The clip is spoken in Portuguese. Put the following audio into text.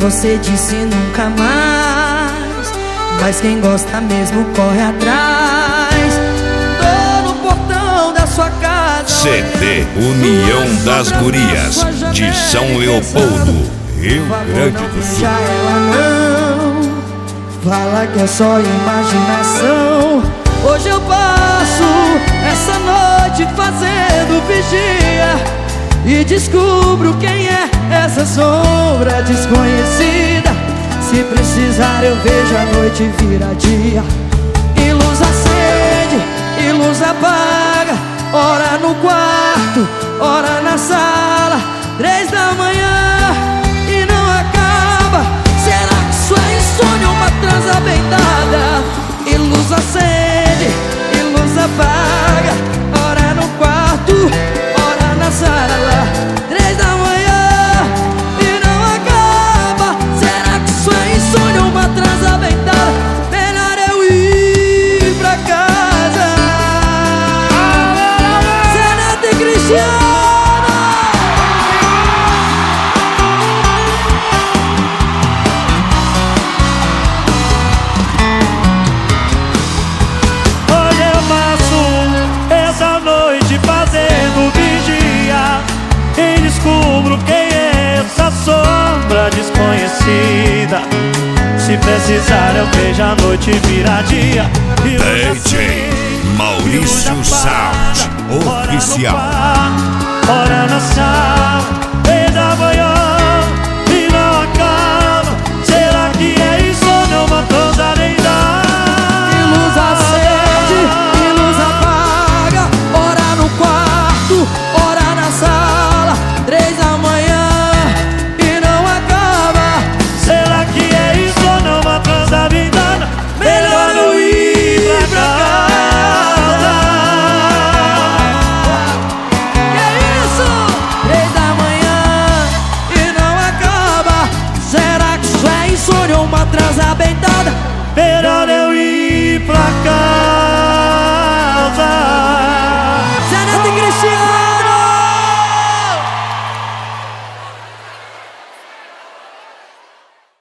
você disse nunca mais, mas quem gosta mesmo corre atrás. Tô no portão da sua casa, CD União das Gurias de São Leopoldo, Rio Grande do Sul. Ela não fala que é só imaginação. Hoje eu passo essa noite fazendo vigia e descubro quem é essa sombra desconhecida. Se precisar eu vejo a noite virar dia. E luz acende, e luz apaga, ora no quarto, ora na sala. 3 da manhã e não acaba. Será que isso é insônia ou uma transa bem dada? E luz acende, e luz apaga, ora no quarto, ora na sala. 3 da manhã e não acaba. Será que isso é insônia ou uma transa bem dada? Melhor eu ir pra casa. Zeneto e Cristiano. Descubro quem é essa sombra desconhecida. Se precisar eu vejo a noite virar dia. DJ Maurício Sound Oficial. Ora na sala, 3 da manhã